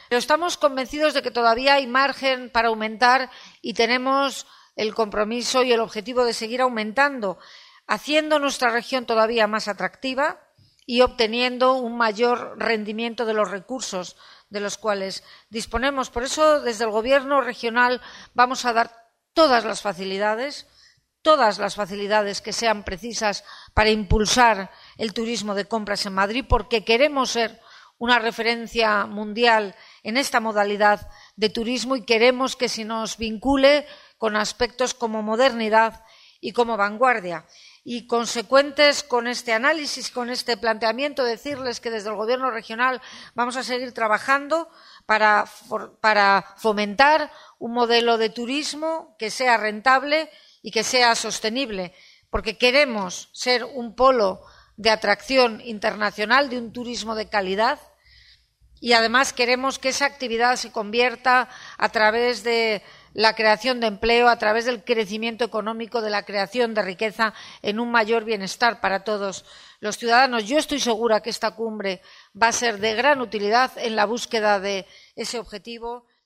Pero estamos convencidos de que todavía hay margen para aumentar y tenemos el compromiso y el objetivo de seguir aumentando, haciendo nuestra región todavía más atractiva y obteniendo un mayor rendimiento de los recursos de los cuales disponemos. Por eso, desde el Gobierno regional vamos a dar todas las facilidades que sean precisas para impulsar el turismo de compras en Madrid, porque queremos ser una referencia mundial en esta modalidad de turismo y queremos que se nos vincule con aspectos como modernidad y como vanguardia. Y consecuentes con este análisis, con este planteamiento, decirles que desde el Gobierno regional vamos a seguir trabajando para fomentar un modelo de turismo que sea rentable y que sea sostenible, porque queremos ser un polo de atracción internacional de un turismo de calidad y además queremos que esa actividad se convierta a través de la creación de empleo, a través del crecimiento económico, de la creación de riqueza, en un mayor bienestar para todos los ciudadanos. Yo estoy segura que esta cumbre va a ser de gran utilidad en la búsqueda de ese objetivo.